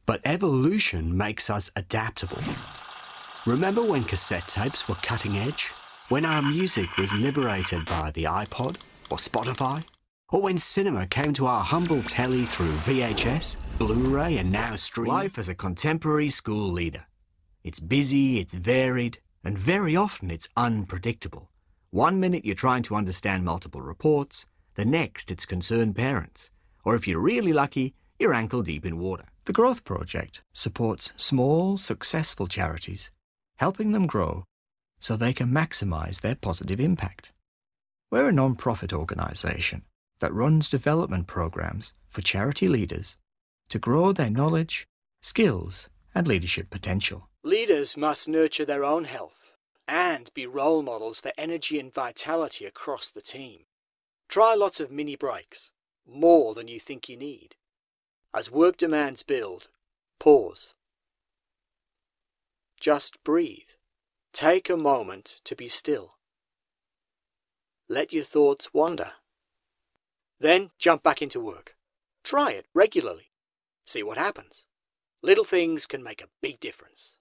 But evolution makes us adaptable. Remember when cassette tapes were cutting edge? When our music was liberated by the iPod or Spotify? Or when cinema came to our humble telly through VHS, Blu-ray and now streaming? Life as a contemporary school leader. It's busy, it's varied, and very often it's unpredictable. 1 minute you're trying to understand multiple reports, the next it's concerned parents. Or if you're really lucky, you're ankle deep in water. The Growth Project supports small, successful charities, helping them grow so they can maximise their positive impact. We're a non-profit organisation that runs development programs for charity leaders to grow their knowledge, skills and leadership potential. Leaders must nurture their own health and be role models for energy and vitality across the team. Try lots of mini breaks, more than you think you need. As work demands build, pause. Just breathe. Take a moment to be still. Let your thoughts wander. Then jump back into work. Try it regularly. See what happens. Little things can make a big difference.